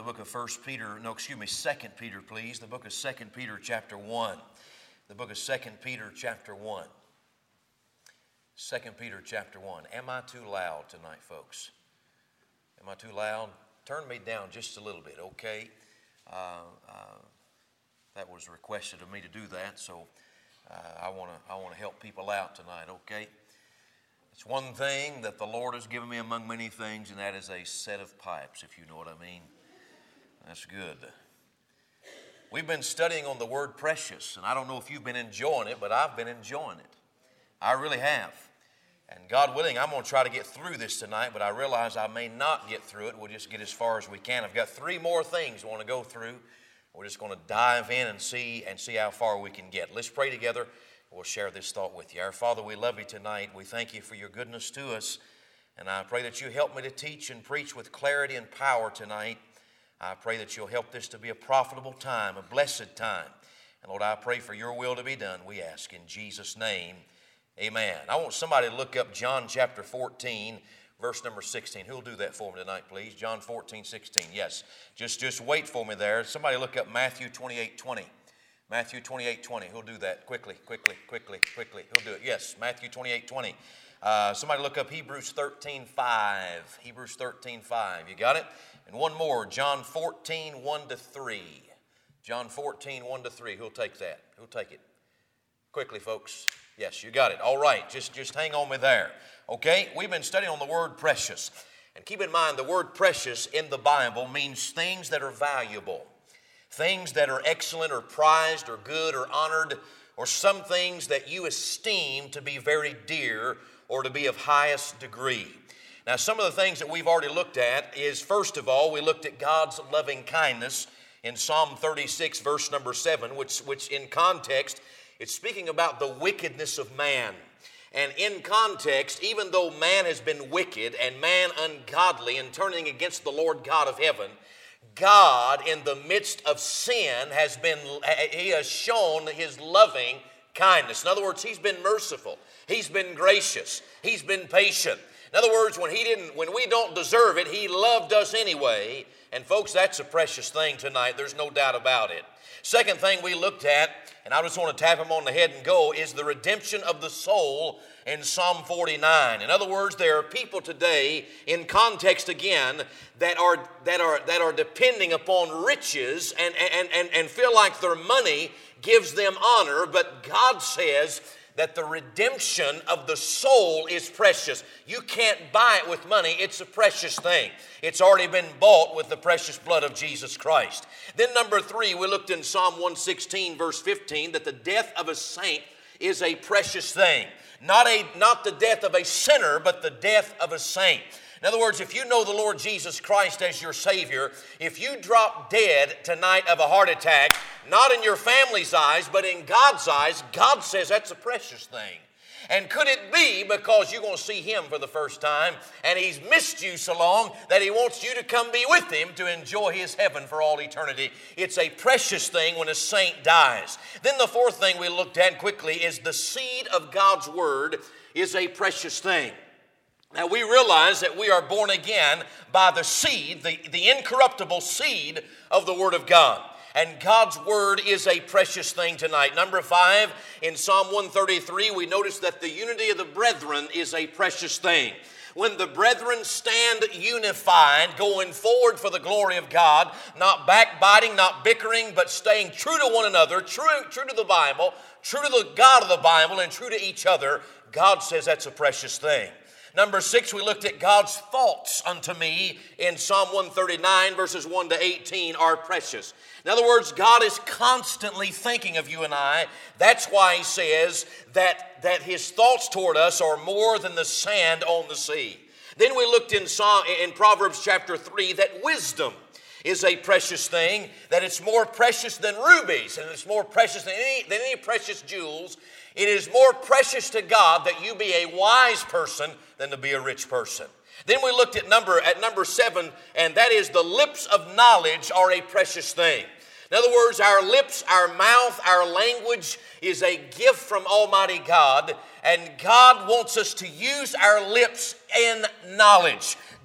book of 2 Peter, please. The book of 2 Peter chapter 1. The book of 2 Peter chapter 1. 2 Peter chapter 1. Am I too loud tonight, folks? Am I too loud? Turn me down just a little bit, okay? That was requested of me to do that, so I want to help people out tonight, okay? It's one thing that the Lord has given me among many things, and that is a set of pipes, if you know what I mean. That's good. We've been studying on the word precious, and I don't know if you've been enjoying it, but I've been enjoying it. I really have. And God willing, I'm going to try to get through this tonight, but I realize I may not get through it. We'll just get as far as we can. I've got 3 more things I want to go through. We're just going to dive in and see how far we can get. Let's pray together. We'll share this thought with you. Our Father, we love you tonight. We thank you for your goodness to us. And I pray that you help me to teach and preach with clarity and power tonight. I pray that you'll help this to be a profitable time, a blessed time. And Lord, I pray for your will to be done, we ask in Jesus' name. Amen. I want somebody to look up John chapter 14, verse number 16. Who'll do that for me tonight, please? John 14, 16. Yes. Just wait for me there. Somebody look up Matthew 28, 20. Matthew 28, 20. Who'll do that? Quickly. Who'll do it. Yes, Matthew 28, 20. Somebody look up Hebrews 13, 5. Hebrews 13, 5. You got it? And one more, John 14, 1 to 3. John 14, 1 to 3. Who'll take that? Who'll take it? Quickly, folks. Yes, you got it. All right, just hang on me there. Okay, we've been studying on the word precious. And keep in mind, the word precious in the Bible means things that are valuable. Things that are excellent or prized or good or honored, or some things that you esteem to be very dear or to be of highest degree. Now, some of the things that we've already looked at is, first of all, we looked at God's loving kindness in Psalm 36, verse number 7, which in context, it's speaking about the wickedness of man. And in context, even though man has been wicked and man ungodly and turning against the Lord God of heaven, God, in the midst of sin, He has shown His loving kindness. In other words, He's been merciful. He's been gracious. He's been patient. In other words, when we don't deserve it, He loved us anyway. And folks, that's a precious thing tonight. There's no doubt about it. Second thing we looked at, and I just want to tap him on the head and go, is the redemption of the soul in Psalm 49. In other words, there are people today, in context again, that are depending upon riches and feel like their money gives them honor, but God says that the redemption of the soul is precious. You can't buy it with money. It's a precious thing. It's already been bought with the precious blood of Jesus Christ. Then number 3, we looked in Psalm 116, verse 15, that the death of a saint is a precious thing. Not the death of a sinner, but the death of a saint. In other words, if you know the Lord Jesus Christ as your Savior, if you drop dead tonight of a heart attack, not in your family's eyes, but in God's eyes, God says that's a precious thing. And could it be because you're going to see Him for the first time and He's missed you so long that He wants you to come be with Him to enjoy His heaven for all eternity? It's a precious thing when a saint dies. Then the fourth thing we looked at quickly is the seed of God's Word is a precious thing. Now, we realize that we are born again by the seed, the incorruptible seed of the Word of God. And God's Word is a precious thing tonight. Number 5, in Psalm 133, we notice that the unity of the brethren is a precious thing. When the brethren stand unified, going forward for the glory of God, not backbiting, not bickering, but staying true to one another, true to the Bible, true to the God of the Bible, and true to each other, God says that's a precious thing. Number 6, we looked at God's thoughts unto me in Psalm 139, verses 1 to 18 are precious. In other words, God is constantly thinking of you and I. That's why He says that His thoughts toward us are more than the sand on the sea. Then we looked in Proverbs chapter 3 that wisdom is a precious thing, that it's more precious than rubies, and it's more precious than any precious jewels. It is more precious to God that you be a wise person than to be a rich person. Then we looked at number 7, and that is the lips of knowledge are a precious thing. In other words, our lips, our mouth, our language is a gift from Almighty God, and God wants us to use our lips in knowledge.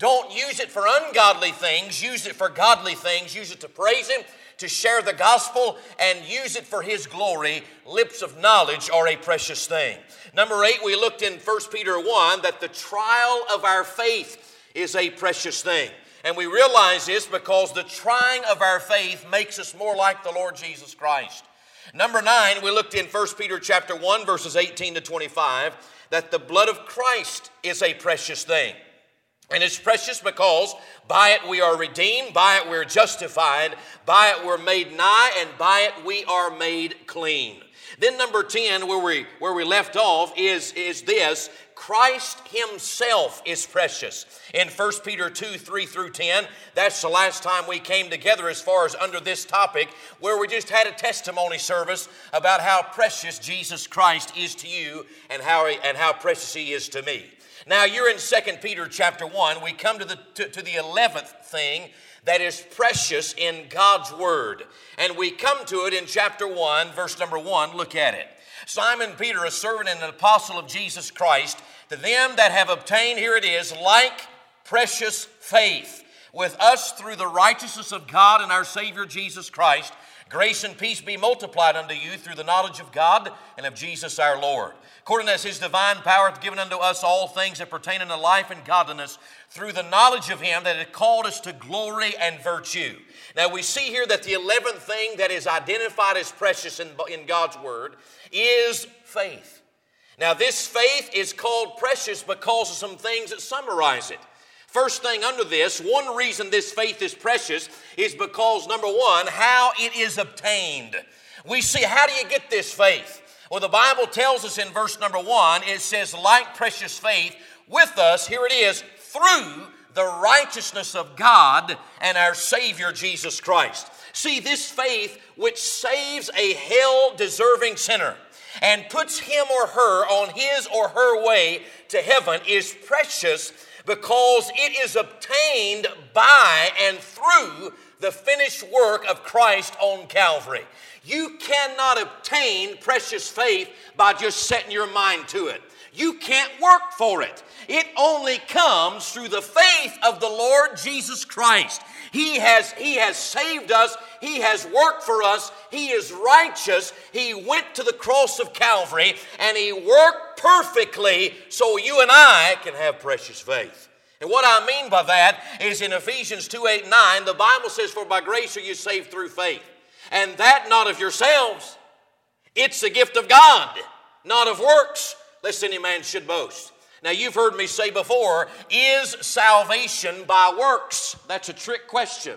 Don't use it for ungodly things. Use it for godly things. Use it to praise Him, to share the gospel, and use it for His glory. Lips of knowledge are a precious thing. Number 8, we looked in 1 Peter 1 that the trial of our faith is a precious thing. And we realize this because the trying of our faith makes us more like the Lord Jesus Christ. Number 9, we looked in 1 Peter chapter 1, verses 18 to 25, that the blood of Christ is a precious thing. And it's precious because by it we are redeemed, by it we're justified, by it we're made nigh, and by it we are made clean. Then number 10, where we left off, is this: Christ Himself is precious. In 1 Peter 2, 3 through 10, that's the last time we came together as far as under this topic, where we just had a testimony service about how precious Jesus Christ is to you and how precious He is to me. Now, you're in 2 Peter chapter 1. We come to the 11th thing that is precious in God's Word. And we come to it in chapter 1, verse number 1. Look at it. Simon Peter, a servant and an apostle of Jesus Christ, to them that have obtained, here it is, like precious faith with us through the righteousness of God and our Savior Jesus Christ, grace and peace be multiplied unto you through the knowledge of God and of Jesus our Lord. According as His divine power hath given unto us all things that pertain unto life and godliness, through the knowledge of Him that hath called us to glory and virtue. Now we see here that the 11th thing that is identified as precious in God's Word is faith. Now this faith is called precious because of some things that summarize it. First thing under this, one reason this faith is precious is because, number 1, how it is obtained. We see, how do you get this faith? Well, the Bible tells us in verse number 1, it says, like precious faith with us, here it is, through the righteousness of God and our Savior Jesus Christ. See, this faith which saves a hell-deserving sinner and puts him or her on his or her way to heaven is precious because it is obtained by and through the finished work of Christ on Calvary. You cannot obtain precious faith by just setting your mind to it. You can't work for it. It only comes through the faith of the Lord Jesus Christ. He has saved us. He has worked for us. He is righteous. He went to the cross of Calvary and He worked perfectly so you and I can have precious faith. And what I mean by that is in Ephesians 2, 8, 9, the Bible says, for by grace are you saved through faith. And that not of yourselves. It's a gift of God, not of works, lest any man should boast. Now you've heard me say before, is salvation by works? That's a trick question.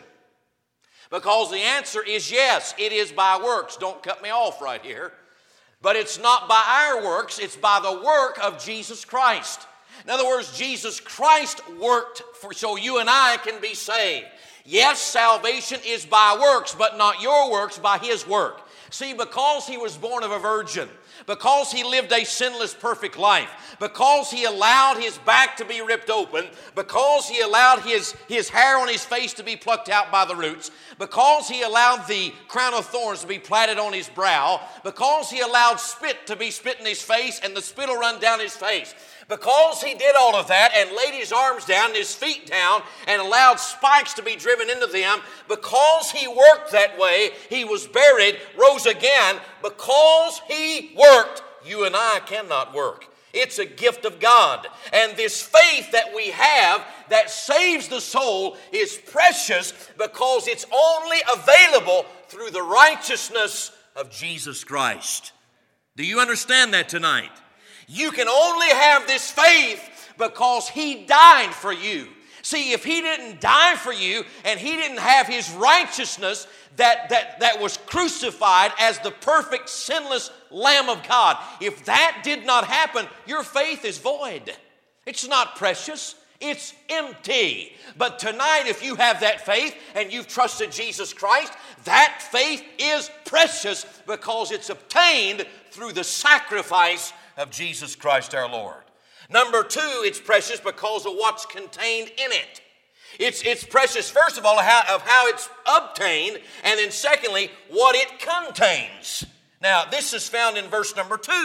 Because the answer is yes, it is by works. Don't cut me off right here. But it's not by our works, it's by the work of Jesus Christ. In other words, Jesus Christ worked so you and I can be saved. Yes, salvation is by works, but not your works, by His work. See, because He was born of a virgin, because He lived a sinless, perfect life, because He allowed His back to be ripped open, because He allowed his hair on His face to be plucked out by the roots, because He allowed the crown of thorns to be platted on His brow, because He allowed spit to be spit in His face and the spit will run down His face, because He did all of that and laid His arms down and His feet down and allowed spikes to be driven into them, because He worked that way, He was buried, rose again, because He worked, you and I cannot work. It's a gift of God. And this faith that we have that saves the soul is precious because it's only available through the righteousness of Jesus Christ. Do you understand that tonight? You can only have this faith because He died for you. See, if He didn't die for you and He didn't have His righteousness that was crucified as the perfect sinless Lamb of God, if that did not happen, your faith is void. It's not precious. It's empty. But tonight, if you have that faith and you've trusted Jesus Christ, that faith is precious because it's obtained through the sacrifice of Jesus Christ our Lord. Number 2, it's precious because of what's contained in it. It's precious, first of all, of how it's obtained, and then secondly, what it contains. Now, this is found in verse number 2,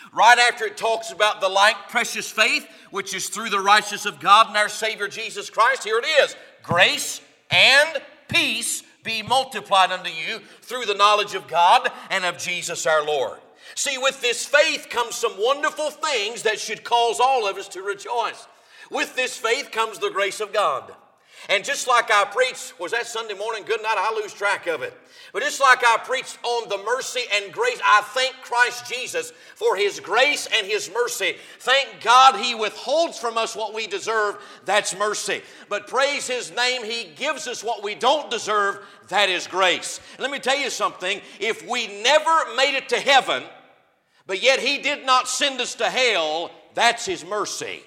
Right after it talks about the like precious faith, which is through the righteousness of God and our Savior Jesus Christ, here it is. Grace and peace be multiplied unto you through the knowledge of God and of Jesus our Lord. See, with this faith comes some wonderful things that should cause all of us to rejoice. With this faith comes the grace of God. And just like I preached, was that Sunday morning? Good night, I lose track of it. But just like I preached on the mercy and grace, I thank Christ Jesus for His grace and His mercy. Thank God He withholds from us what we deserve. That's mercy. But praise His name, He gives us what we don't deserve. That is grace. And let me tell you something. If we never made it to heaven, but yet He did not send us to hell, that's His mercy.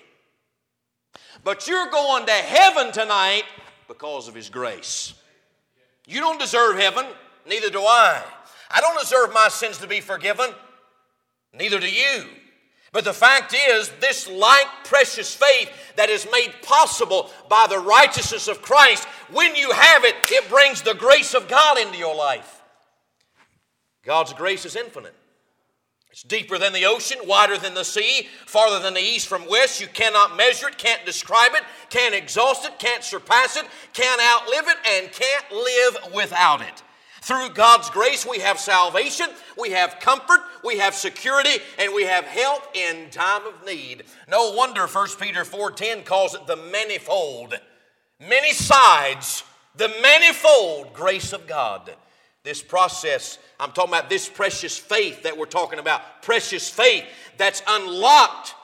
But you're going to heaven tonight because of His grace. You don't deserve heaven, neither do I. I don't deserve my sins to be forgiven, neither do you. But the fact is, this like precious faith that is made possible by the righteousness of Christ, when you have it, it brings the grace of God into your life. God's grace is infinite. It's deeper than the ocean, wider than the sea, farther than the east from west. You cannot measure it, can't describe it, can't exhaust it, can't surpass it, can't outlive it, and can't live without it. Through God's grace, we have salvation, we have comfort, we have security, and we have help in time of need. No wonder 1 Peter 4:10 calls it the manifold, many sides, the manifold grace of God. This process, I'm talking about this precious faith that we're talking about. Precious faith that's unlocked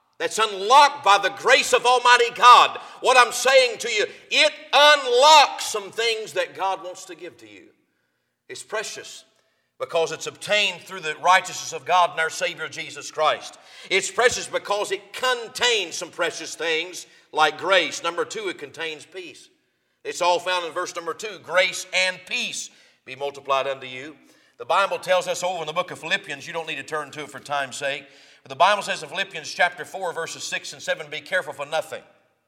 by the grace of Almighty God. What I'm saying to you, it unlocks some things that God wants to give to you. It's precious because it's obtained through the righteousness of God and our Savior Jesus Christ. It's precious because it contains some precious things like grace. Number 2, it contains peace. It's all found in verse number 2, grace and peace be multiplied unto you. The Bible tells us over in the book of Philippians, you don't need to turn to it for time's sake, but the Bible says in Philippians chapter 4, verses 6 and 7, be careful for nothing,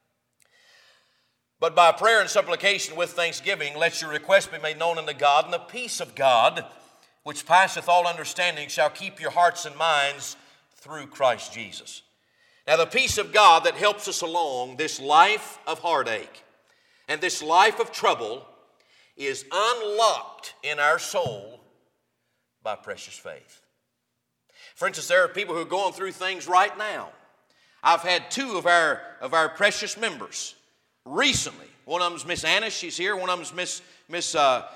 but by prayer and supplication with thanksgiving, let your requests be made known unto God, and the peace of God, which passeth all understanding, shall keep your hearts and minds through Christ Jesus. Now the peace of God that helps us along this life of heartache and this life of trouble is unlocked in our soul by precious faith. For instance, there are people who are going through things right now. I've had 2 of our precious members recently. One of them is Miss Anna, she's here. One of them is Miss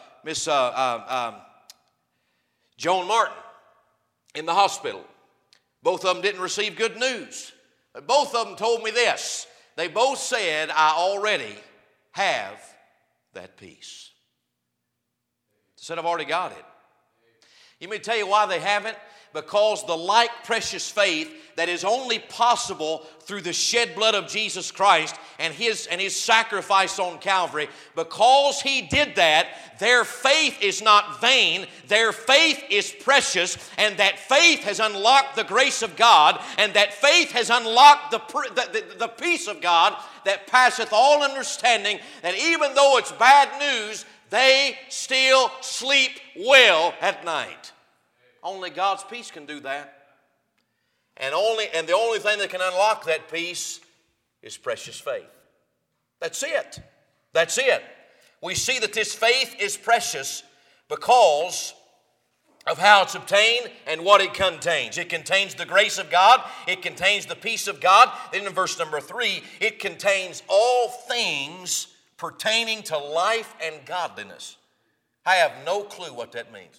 Joan Martin in the hospital. Both of them didn't receive good news. But both of them told me this. They both said, I already have that peace. They said, I've already got it. You may tell you why they haven't? Because the like precious faith that is only possible through the shed blood of Jesus Christ and his sacrifice on Calvary, because He did that, their faith is not vain, their faith is precious, and that faith has unlocked the grace of God, and that faith has unlocked the peace of God that passeth all understanding, that even though it's bad news, they still sleep well at night. Only God's peace can do that. And the only thing that can unlock that peace is precious faith. That's it. That's it. We see that this faith is precious because of how it's obtained and what it contains. It contains the grace of God. It contains the peace of God. Then in verse number 3, it contains all things pertaining to life and godliness. I have no clue what that means.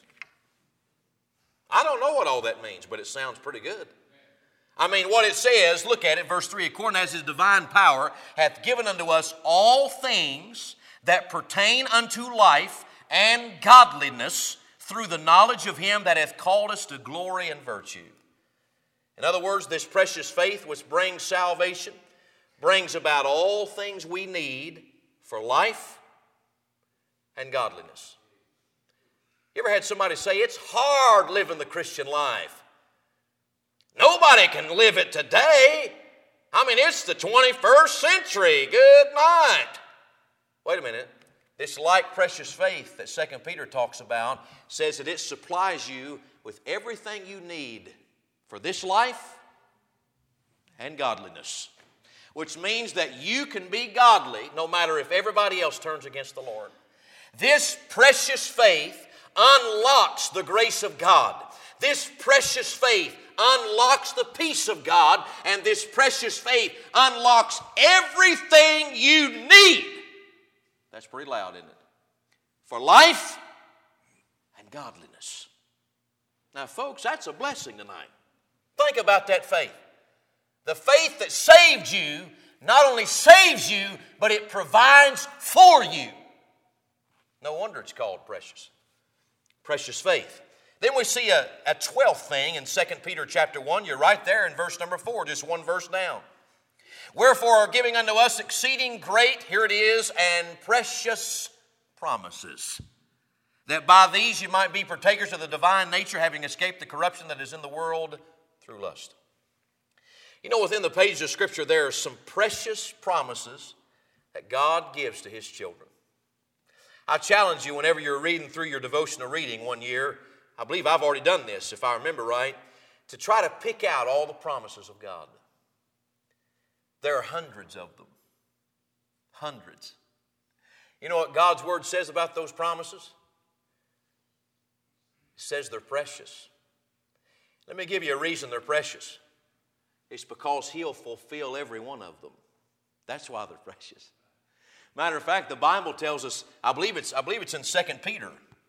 I don't know what all that means, but it sounds pretty good. I mean, what it says, look at it, verse 3, according as His divine power hath given unto us all things that pertain unto life and godliness through the knowledge of Him that hath called us to glory and virtue. In other words, this precious faith which brings salvation brings about all things we need for life and godliness. You ever had somebody say, it's hard living the Christian life? Nobody can live it today. I mean, it's the 21st century. Good night. Wait a minute. This like precious faith that 2 Peter talks about says that it supplies you with everything you need for this life and godliness. Which means that you can be godly no matter if everybody else turns against the Lord. This precious faith unlocks the grace of God. This precious faith unlocks the peace of God, and this precious faith unlocks everything you need. That's pretty loud, isn't it? For life and godliness. Now, folks, that's a blessing tonight. Think about that faith. The faith that saved you not only saves you, but it provides for you. No wonder it's called precious. Precious faith. Then we see a 12th thing in 2 Peter chapter 1. You're right there in verse number 4, just one verse down. Wherefore are giving unto us exceeding great, here it is, and precious promises, that by these you might be partakers of the divine nature, having escaped the corruption that is in the world through lust. You know, within the pages of Scripture, there are some precious promises that God gives to His children. I challenge you, whenever you're reading through your devotional reading one year, I believe I've already done this, if I remember right, to try to pick out all the promises of God. There are hundreds of them. Hundreds. You know what God's Word says about those promises? It says they're precious. Let me give you a reason they're precious. It's because He'll fulfill every one of them. That's why they're precious. Matter of fact, the Bible tells us, I believe it's in 2 Peter.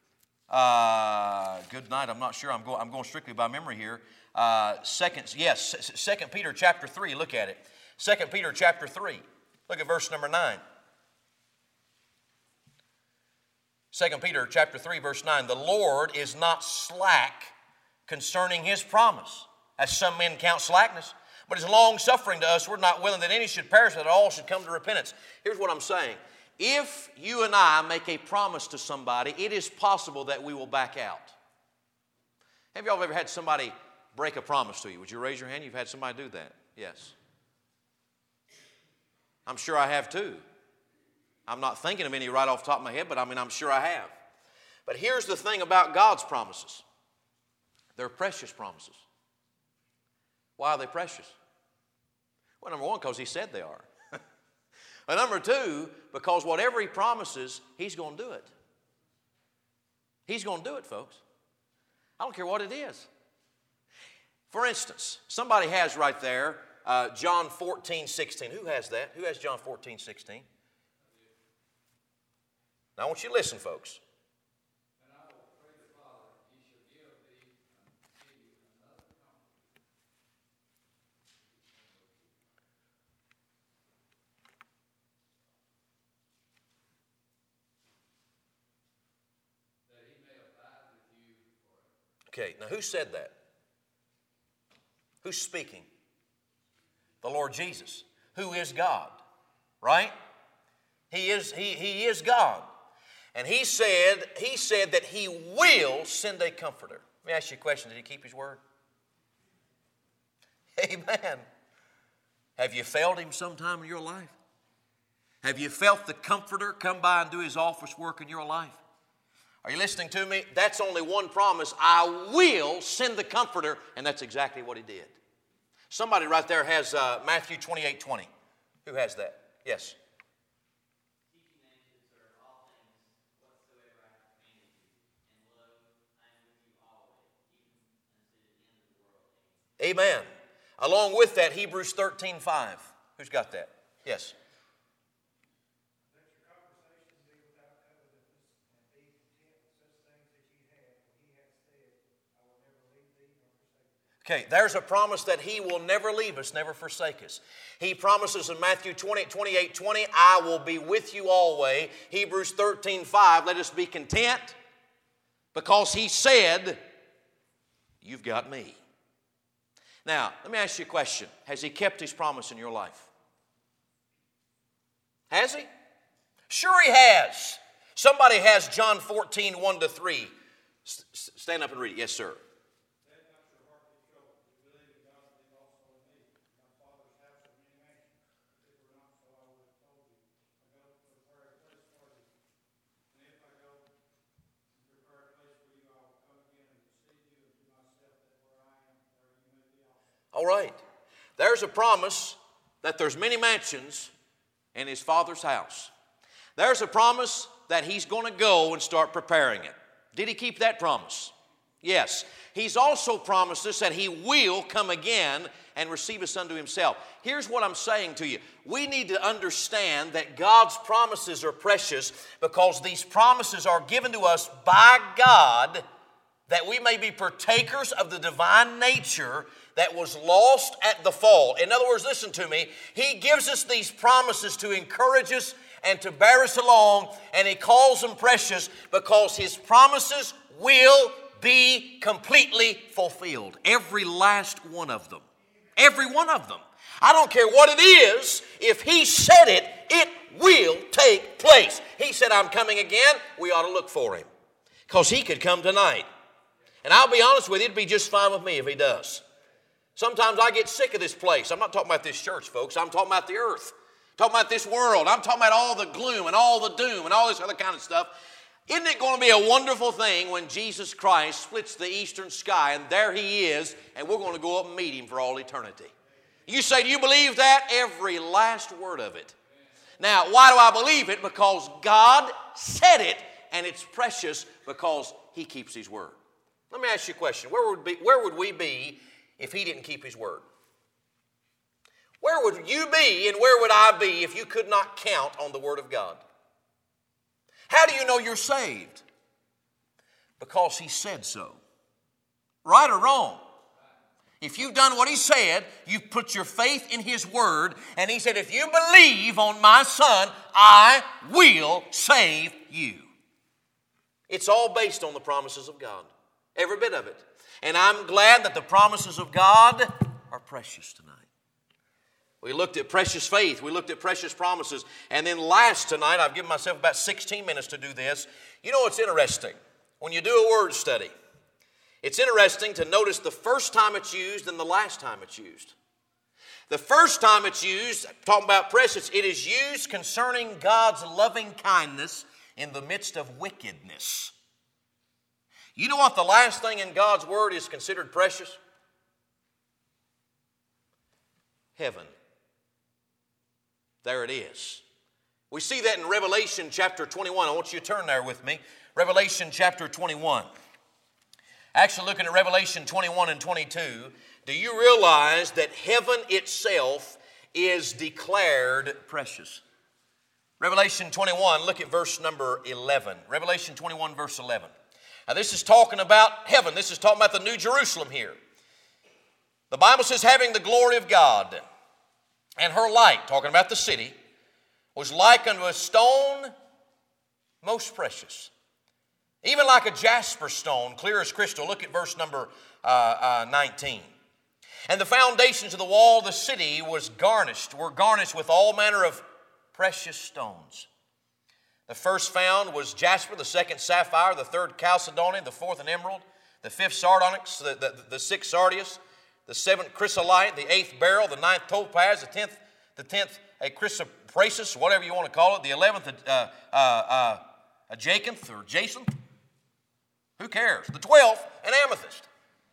Good night, I'm not sure. I'm going strictly by memory here. 2 Peter chapter 3, look at it. 2 Peter chapter 3, look at verse number 9. 2 Peter chapter 3, verse 9. The Lord is not slack concerning His promise, as some men count slackness, but is long-suffering to us. We're not willing that any should perish, that all should come to repentance. Here's what I'm saying. If you and I make a promise to somebody, it is possible that we will back out. Have y'all ever had somebody break a promise to you? Would you raise your hand? You've had somebody do that? Yes. I'm sure I have too. I'm not thinking of any right off the top of my head, but I'm sure I have. But here's the thing about God's promises. They're precious promises. Why are they precious? Well, number one, because He said they are. And number two, because whatever He promises, He's going to do it. He's going to do it, folks. I don't care what it is. For instance, somebody has right there John 14:16. Who has that? Who has John 14:16? Now I want you to listen, folks. And I will pray the Father, He shall give thee another Comforter. That He may abide with you forever. Okay, now who said that? Who's speaking? The Lord Jesus, who is God, right? He is God. And he said that He will send a comforter. Let me ask you a question. Did He keep His word? Amen. Have you failed Him sometime in your life? Have you felt the comforter come by and do His office work in your life? Are you listening to me? That's only one promise. I will send the comforter, and that's exactly what He did. Somebody right there has Matthew 28:20. Who has that? Yes. Amen. Along with that, Hebrews 13:5. Who's got that? Yes. Let your conversation be without covetousness, and be content with such things that ye have, for He hath said, I will never leave thee nor forsake thee. Okay, there's a promise that He will never leave us, never forsake us. He promises in Matthew 28:20, I will be with you always. Hebrews 13:5, let us be content because He said, you've got me. Now, let me ask you a question. Has He kept His promise in your life? Has He? Sure He has. Somebody has John 14:1-3. Stand up and read it. Yes, sir. Let not your heart be troubled. You believe in God, believe also in me. My Father's house are many mansions. If it were not so, I would have told you. I go to prepare a place for you. And if I go and prepare a place for you, I will come again and receive you unto myself, that where I am, there you may be All right. There's a promise that there's many mansions in His Father's house. There's a promise that He's going to go and start preparing it. Did He keep that promise? Yes. He's also promised us that He will come again and receive us unto Himself. Here's what I'm saying to you. We need to understand that God's promises are precious because these promises are given to us by God that we may be partakers of the divine nature that was lost at the fall. In other words, listen to me. He gives us these promises to encourage us and to bear us along, and He calls them precious because His promises will be completely fulfilled. Every last one of them. Every one of them. I don't care what it is. If He said it, it will take place. He said, I'm coming again. We ought to look for Him because He could come tonight. And I'll be honest with you, it'd be just fine with me if He does. Sometimes I get sick of this place. I'm not talking about this church, folks. I'm talking about the earth. I'm talking about this world. I'm talking about all the gloom and all the doom and all this other kind of stuff. Isn't it going to be a wonderful thing when Jesus Christ splits the eastern sky and there He is and we're going to go up and meet Him for all eternity? You say, do you believe that? Every last word of it. Now, why do I believe it? Because God said it and it's precious because He keeps His word. Let me ask you a question. Where would we be if He didn't keep His word? Where would you be and where would I be if you could not count on the Word of God? How do you know you're saved? Because He said so. Right or wrong? If you've done what He said, you've put your faith in His Word, and He said, if you believe on my Son, I will save you. It's all based on the promises of God. Every bit of it. And I'm glad that the promises of God are precious tonight. We looked at precious faith. We looked at precious promises. And then last tonight, I've given myself about 16 minutes to do this. You know what's interesting? When you do a word study, it's interesting to notice the first time it's used and the last time it's used. The first time it's used, talking about precious, it is used concerning God's loving kindness in the midst of wickedness. You know what the last thing in God's Word is considered precious? Heaven. There it is. We see that in Revelation chapter 21. I want you to turn there with me. Revelation chapter 21. Actually, looking at Revelation 21 and 22, do you realize that heaven itself is declared precious? Revelation 21, look at verse number 11. Revelation 21, verse 11. Now, this is talking about heaven. This is talking about the New Jerusalem here. The Bible says, having the glory of God, and her light, talking about the city, was like unto a stone most precious. Even like a jasper stone, clear as crystal. Look at verse number 19. And the foundations of the wall of the city were garnished with all manner of precious stones. The first found was jasper, the second sapphire, the third chalcedony, the fourth an emerald, the fifth sardonyx, the sixth sardius, the seventh chrysolite, the eighth beryl, the ninth topaz, the tenth a chrysoprasus, whatever you want to call it, the 11th a jacinth or jacinth. Who cares? The 12th an amethyst.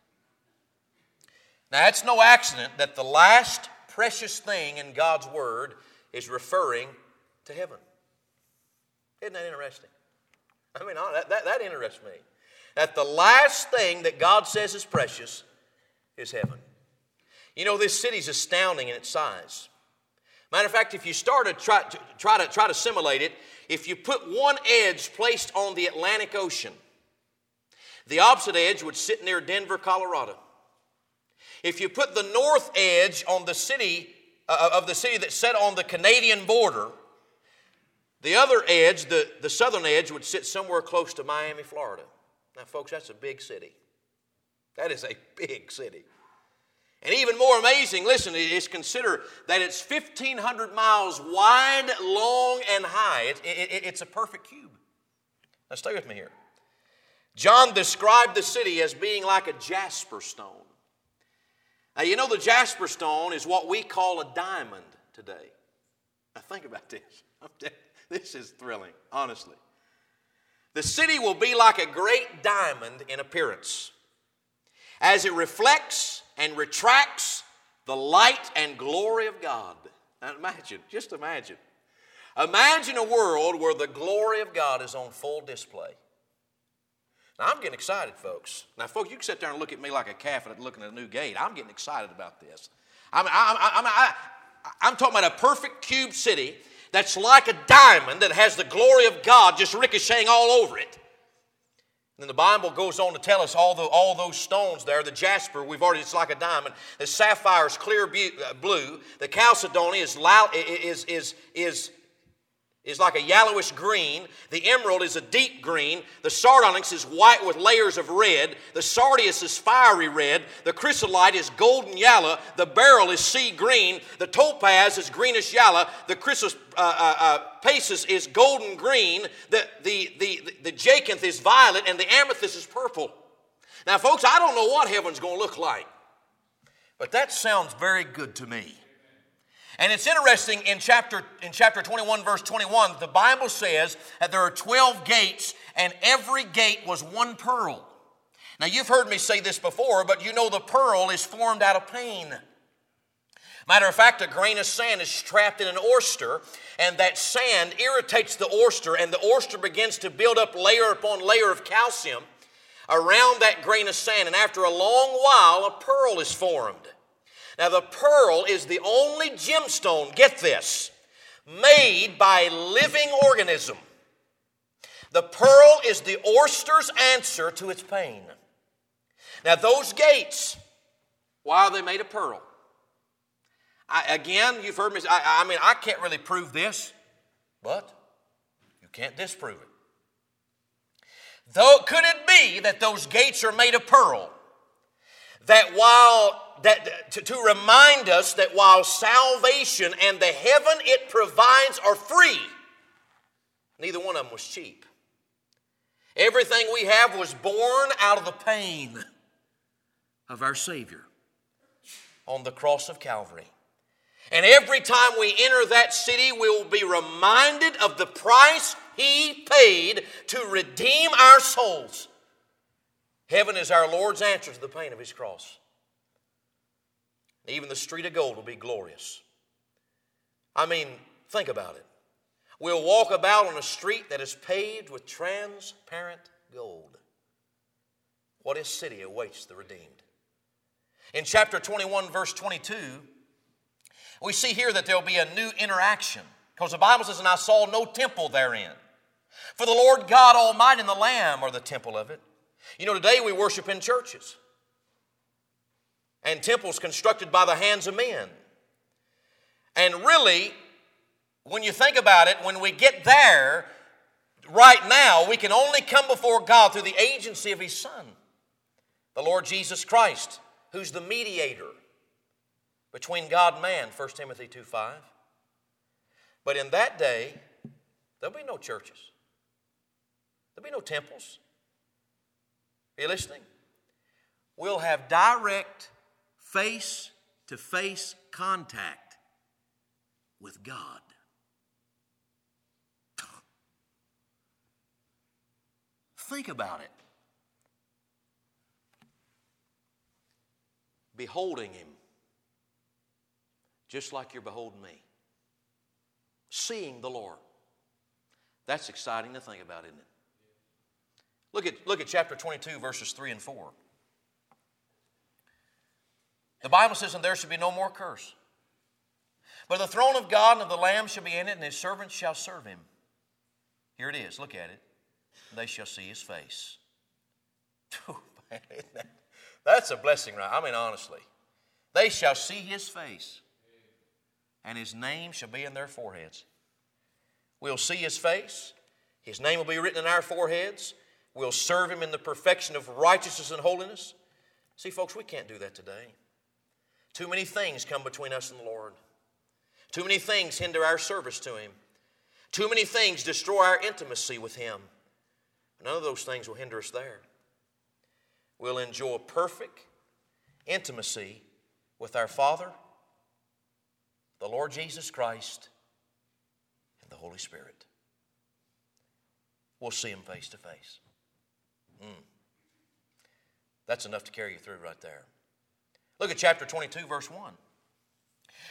Now, it's no accident that the last precious thing in God's Word is referring to heaven. Isn't that interesting? I mean, that interests me. That the last thing that God says is precious is heaven. You know, this city's astounding in its size. Matter of fact, if you try to simulate it, if you put one edge placed on the Atlantic Ocean, the opposite edge would sit near Denver, Colorado. If you put the north edge on the city of the city that sat on the Canadian border, the other edge, the southern edge, would sit somewhere close to Miami, Florida. Now, folks, that's a big city. That is a big city. And even more amazing, listen, is consider that it's 1,500 miles wide, long, and high. It's a perfect cube. Now, stay with me here. John described the city as being like a jasper stone. Now, you know the jasper stone is what we call a diamond today. Now, think about this. This is thrilling, honestly. The city will be like a great diamond in appearance, as it reflects and retracts The light and glory of God. Now imagine, just imagine. Imagine a world where the glory of God is on full display. Now, I'm getting excited, folks. Now, folks, you can sit there and look at me like a calf looking at a new gate. I'm getting excited about this. I'm talking about a perfect cube city that's like a diamond that has the glory of God just ricocheting all over it. And the Bible goes on to tell us all those stones there, the jasper, it's like a diamond. The sapphire is clear blue. The chalcedony is like a yellowish green. The emerald is a deep green. The sardonyx is white with layers of red. The sardius is fiery red. The chrysolite is golden yellow. The beryl is sea green. The topaz is greenish yellow. The chrysoprasus is golden green. The jacinth is violet, and the amethyst is purple. Now, folks, I don't know what heaven's going to look like, but that sounds very good to me. And it's interesting, in chapter 21, verse 21, the Bible says that there are 12 gates, and every gate was one pearl. Now, you've heard me say this before, but you know the pearl is formed out of pain. Matter of fact, a grain of sand is trapped in an oyster, and that sand irritates the oyster, and the oyster begins to build up layer upon layer of calcium around that grain of sand, and after a long while, a pearl is formed. Now, the pearl is the only gemstone, get this, made by a living organism. The pearl is the oyster's answer to its pain. Now, those gates, why are they made of pearl? Again, you've heard me say, I can't really prove this, but you can't disprove it. Though, could it be that those gates are made of pearl? To remind us that while salvation and the heaven it provides are free, neither one of them was cheap. Everything we have was born out of the pain of our Savior on the cross of Calvary. And every time we enter that city, we will be reminded of the price He paid to redeem our souls. Heaven is our Lord's answer to the pain of His cross. Even the street of gold will be glorious. Think about it. We'll walk about on a street that is paved with transparent gold. What a city awaits the redeemed. In chapter 21, verse 22, we see here that there will be a new interaction. Because the Bible says, and I saw no temple therein. For the Lord God Almighty and the Lamb are the temple of it. You know, today we worship in churches and temples constructed by the hands of men. And really, when you think about it, when we get there, right now, we can only come before God through the agency of His Son, the Lord Jesus Christ, who's the mediator between God and man, 1 Timothy 2:5. But in that day, there'll be no churches. There'll be no temples. Are you listening? We'll have direct face-to-face contact with God. Think about it. Beholding Him, just like you're beholding me. Seeing the Lord. That's exciting to think about, isn't it? Look at chapter 22, verses 3 and 4. The Bible says, and there shall be no more curse. But the throne of God and of the Lamb shall be in it, and His servants shall serve Him. Here it is, look at it. They shall see His face. That's a blessing, right? Honestly. They shall see His face, and His name shall be in their foreheads. We'll see His face. His name will be written in our foreheads. We'll serve Him in the perfection of righteousness and holiness. See, folks, we can't do that today. Too many things come between us and the Lord. Too many things hinder our service to Him. Too many things destroy our intimacy with Him. None of those things will hinder us there. We'll enjoy perfect intimacy with our Father, the Lord Jesus Christ, and the Holy Spirit. We'll see Him face to face. That's enough to carry you through right there. Look at chapter 22, verse 1.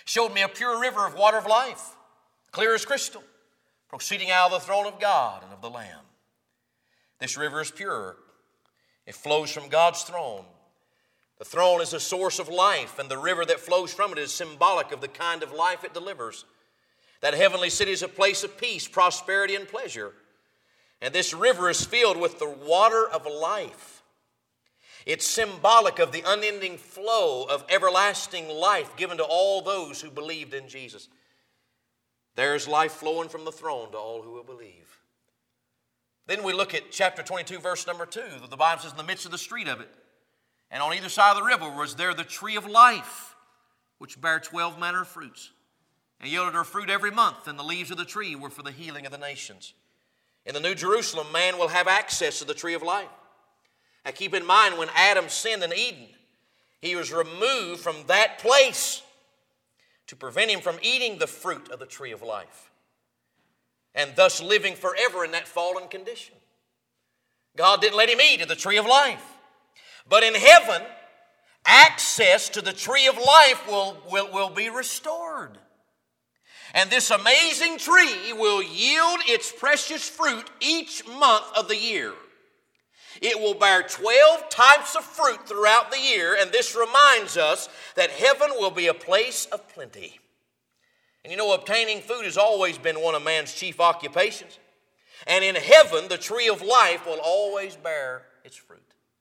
Showed me a pure river of water of life, clear as crystal, proceeding out of the throne of God and of the Lamb. This river is pure. It flows from God's throne. The throne is a source of life, and the river that flows from it is symbolic of the kind of life it delivers. That heavenly city is a place of peace, prosperity, and pleasure. And this river is filled with the water of life. It's symbolic of the unending flow of everlasting life given to all those who believed in Jesus. There's life flowing from the throne to all who will believe. Then we look at chapter 22, verse number 2. The Bible says, in the midst of the street of it, and on either side of the river was there the tree of life, which bare 12 manner of fruits, and yielded her fruit every month, and the leaves of the tree were for the healing of the nations. In the New Jerusalem, man will have access to the tree of life. Now keep in mind, when Adam sinned in Eden, he was removed from that place to prevent him from eating the fruit of the tree of life, and thus living forever in that fallen condition. God didn't let him eat of the tree of life. But in heaven, access to the tree of life will be restored. And this amazing tree will yield its precious fruit each month of the year. It will bear 12 types of fruit throughout the year, and this reminds us that heaven will be a place of plenty. And you know, obtaining food has always been one of man's chief occupations. And in heaven, the tree of life will always bear its fruit.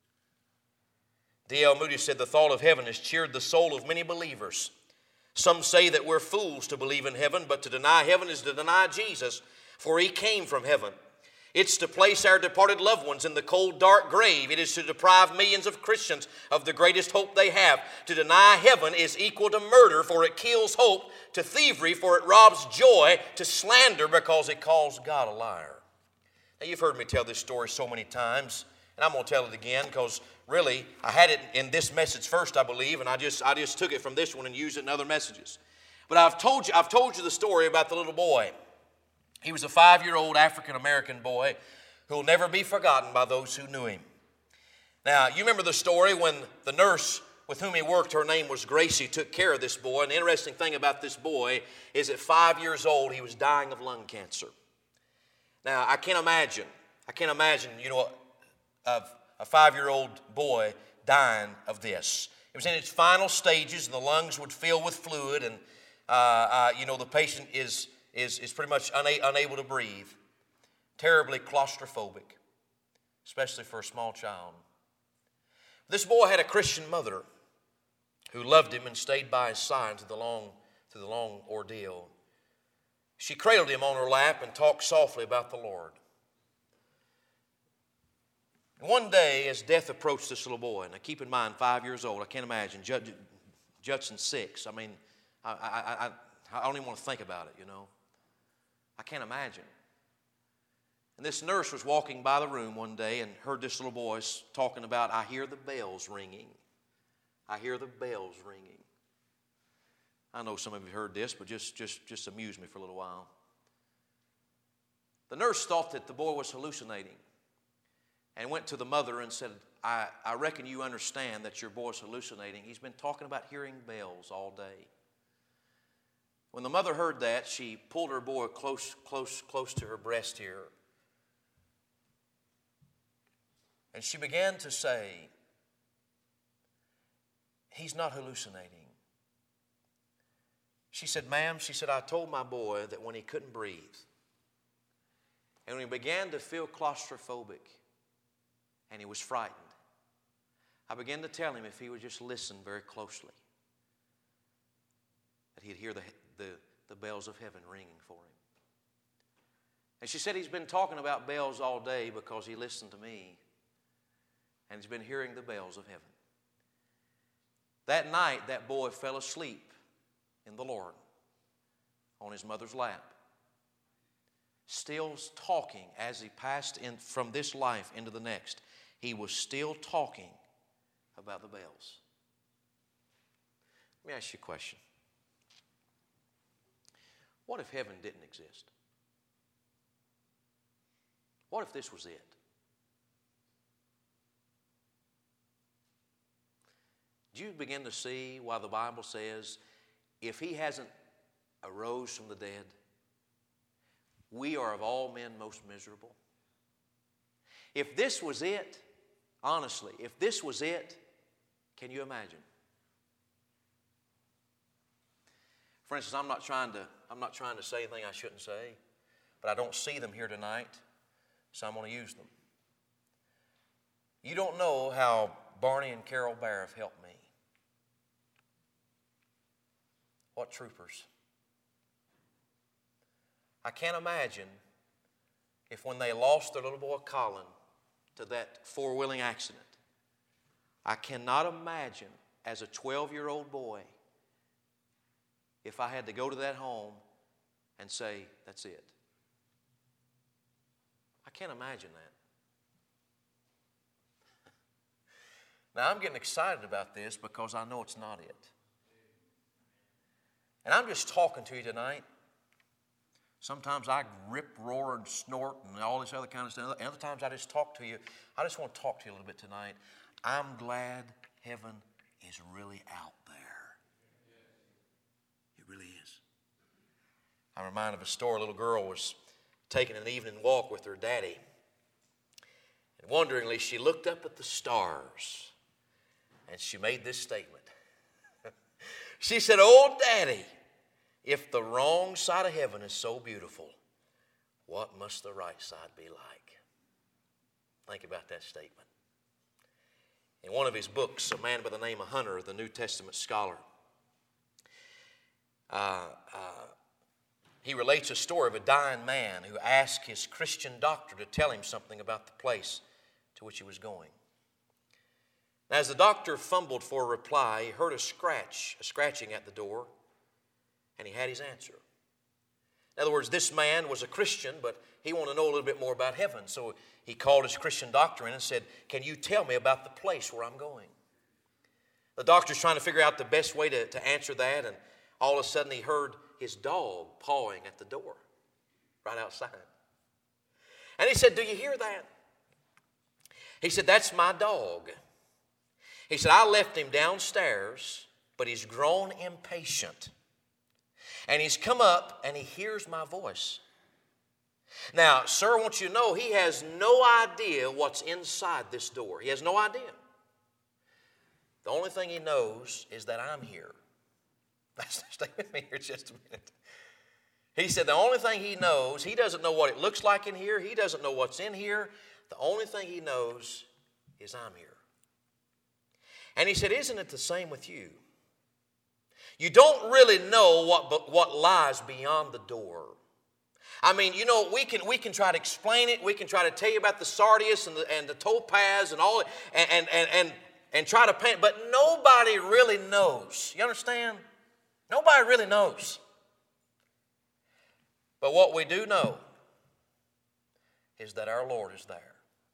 D.L. Moody said, the thought of heaven has cheered the soul of many believers. Some say that we're fools to believe in heaven, but to deny heaven is to deny Jesus, for he came from heaven. It's to place our departed loved ones in the cold, dark grave. It is to deprive millions of Christians of the greatest hope they have. To deny heaven is equal to murder, for it kills hope, to thievery, for it robs joy, to slander, because it calls God a liar. Now, you've heard me tell this story so many times, and I'm going to tell it again because really, I had it in this message first, I believe, and I just took it from this one and used it in other messages. But I've told you the story about the little boy. He was a 5-year-old African-American boy who will never be forgotten by those who knew him. Now, you remember the story when the nurse with whom he worked, her name was Gracie, took care of this boy. And the interesting thing about this boy is at 5 years old, he was dying of lung cancer. Now, I can't imagine, a 5-year-old boy dying of this. It was in its final stages, and the lungs would fill with fluid, and the patient is pretty much unable to breathe. Terribly claustrophobic, especially for a small child. This boy had a Christian mother who loved him and stayed by his side through the long ordeal. She cradled him on her lap and talked softly about the Lord. And one day, as death approached this little boy, now keep in mind, 5 years old, I can't imagine, Judson's 6. I mean, I don't even want to think about it, I can't imagine. And this nurse was walking by the room one day and heard this little boy talking about, I hear the bells ringing. I hear the bells ringing. I know some of you heard this, but just amuse me for a little while. The nurse thought that the boy was hallucinating and went to the mother and said, I reckon you understand that your boy's hallucinating. He's been talking about hearing bells all day. When the mother heard that, she pulled her boy close to her breast here. And she began to say, he's not hallucinating. She said, ma'am, I told my boy that when he couldn't breathe, and when he began to feel claustrophobic, and he was frightened, I began to tell him if he would just listen very closely, that he'd hear the bells of heaven ringing for him. And she said he's been talking about bells all day because he listened to me, and he's been hearing the bells of heaven. That night, that boy fell asleep in the Lord on his mother's lap, still talking as he passed in from this life into the next. He was still talking about the bells. Let me ask you a question. What if heaven didn't exist? What if this was it? Do you begin to see why the Bible says if He hasn't arose from the dead, we are of all men most miserable. If this was it, honestly, if this was it, can you imagine? For instance, I'm not trying to say anything I shouldn't say, but I don't see them here tonight, so I'm going to use them. You don't know how Barney and Carol Bear have helped me. What troopers. I can't imagine if when they lost their little boy Colin to that four-wheeling accident, I cannot imagine as a 12-year-old boy if I had to go to that home and say, that's it. I can't imagine that. Now, I'm getting excited about this because I know it's not it. And I'm just talking to you tonight. Sometimes I rip, roar, and snort and all this other kind of stuff. And other times I just talk to you. I just want to talk to you a little bit tonight. I'm glad heaven is really out there. It really is. I'm reminded of a story. A little girl was taking an evening walk with her daddy. And wonderingly, she looked up at the stars. And she made this statement. She said, "Oh, Daddy, if the wrong side of heaven is so beautiful, what must the right side be like?" Think about that statement. In one of his books, a man by the name of Hunter, the New Testament scholar, he relates a story of a dying man who asked his Christian doctor to tell him something about the place to which he was going. As the doctor fumbled for a reply, he heard a scratching at the door, and he had his answer. In other words, this man was a Christian, but he wanted to know a little bit more about heaven. So he called his Christian doctor in and said, "Can you tell me about the place where I'm going?" The doctor's trying to figure out the best way to answer that, and all of a sudden he heard his dog pawing at the door right outside. And he said, "Do you hear that?" He said, "That's my dog." He said, "I left him downstairs, but he's grown impatient. And he's come up and he hears my voice. Now, sir, I want you to know he has no idea what's inside this door. He has no idea. The only thing he knows is that I'm here." Stay with me here just a minute. He said the only thing he knows, he doesn't know what it looks like in here. He doesn't know what's in here. The only thing he knows is I'm here. And he said, "Isn't it the same with you? You don't really know what lies beyond the door. I mean, you know, we can try to explain it. We can try to tell you about the sardius and the topaz and all, and try to paint, but nobody really knows. You understand? Nobody really knows. But what we do know is that our Lord is there.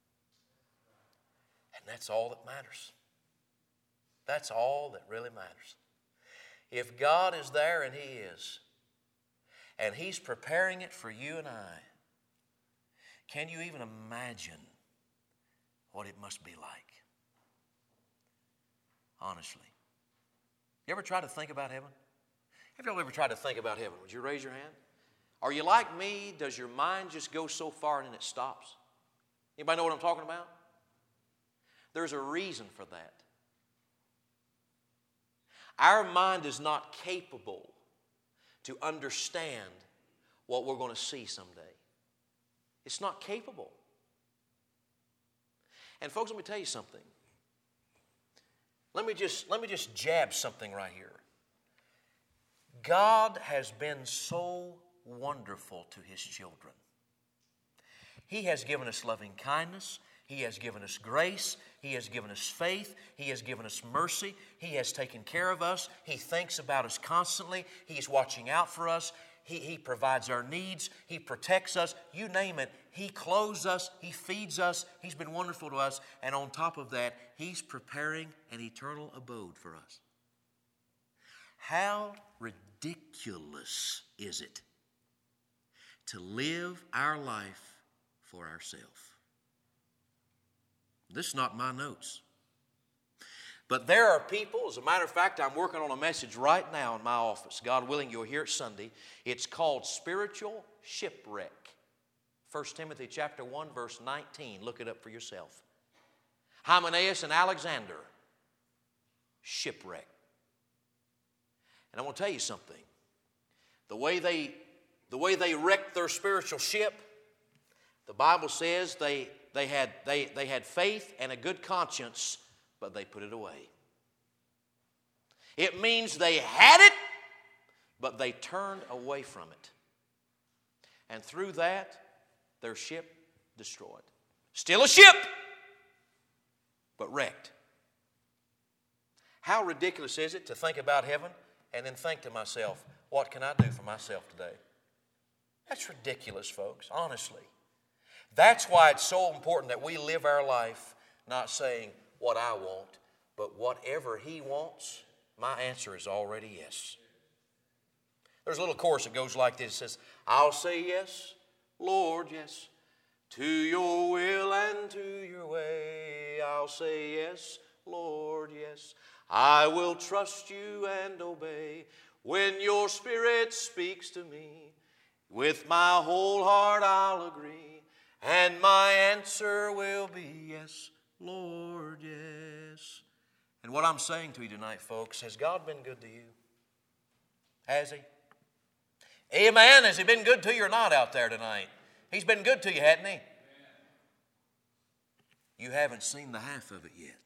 And that's all that matters. That's all that really matters. If God is there, and He is, and He's preparing it for you and I, can you even imagine what it must be like? Honestly. You ever tried to think about heaven? Have you ever tried to think about heaven? Would you raise your hand? Are you like me? Does your mind just go so far and then it stops? Anybody know what I'm talking about? There's a reason for that. Our mind is not capable to understand what we're going to see someday. It's not capable. And folks, let me tell you something. Let me just jab something right here. God has been so wonderful to His children. He has given us loving kindness. He has given us grace. He has given us faith. He has given us mercy. He has taken care of us. He thinks about us constantly. He's watching out for us. He provides our needs. He protects us. You name it. He clothes us. He feeds us. He's been wonderful to us. And on top of that, He's preparing an eternal abode for us. How ridiculous is it to live our life for ourselves? This is not my notes. But there are people, as a matter of fact, I'm working on a message right now in my office. God willing, you'll hear it Sunday. It's called Spiritual Shipwreck. 1 Timothy chapter 1, verse 19. Look it up for yourself. Hymenaeus and Alexander, shipwreck. And I want to tell you something. The way they wrecked their spiritual ship, the Bible says they had faith and a good conscience, but they put it away. It means they had it, but they turned away from it. And through that, their ship destroyed. Still a ship, but wrecked. How ridiculous is it to think about heaven and then think to myself, what can I do for myself today? That's ridiculous, folks, honestly. That's why it's so important that we live our life not saying what I want, but whatever He wants. My answer is already yes. There's a little chorus that goes like this. It says, I'll say yes, Lord, yes, to your will and to your way. I'll say yes, Lord, yes. I will trust you and obey when your Spirit speaks to me. With my whole heart I'll agree, and my answer will be yes, Lord, yes. And what I'm saying to you tonight, folks, has God been good to you? Has He? Amen. Has He been good to you or not out there tonight? He's been good to you, hasn't He? You haven't seen the half of it yet.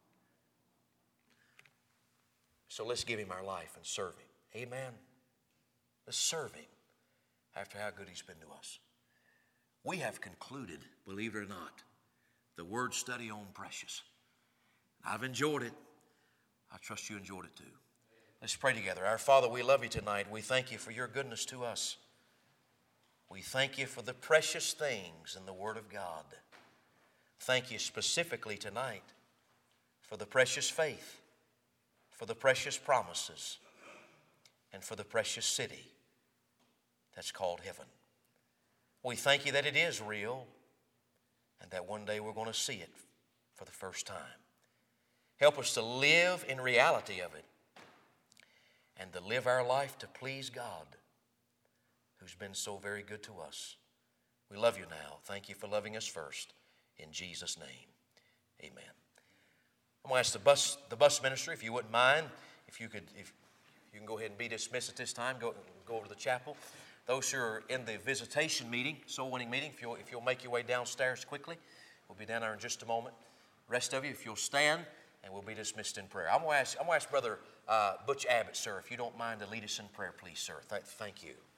So let's give Him our life and serve Him. Amen. Let's serve Him after how good He's been to us. We have concluded, believe it or not, the word study on precious. I've enjoyed it. I trust you enjoyed it too. Let's pray together. Our Father, we love You tonight. We thank You for Your goodness to us. We thank You for the precious things in the Word of God. Thank You specifically tonight for the precious faith, for the precious promises, and for the precious city that's called heaven. We thank You that it is real and that one day we're going to see it for the first time. Help us to live in reality of it and to live our life to please God, who's been so very good to us. We love You now. Thank You for loving us first. In Jesus' name, amen. I'm going to ask the bus ministry, if you wouldn't mind, if you can go ahead and be dismissed at this time, go over to the chapel. Those who are in the visitation meeting, soul winning meeting, if you'll make your way downstairs quickly, we'll be down there in just a moment. The rest of you, if you'll stand, and we'll be dismissed in prayer. I'm going to ask Brother Butch Abbott, sir, if you don't mind to lead us in prayer, please, sir. Thank you.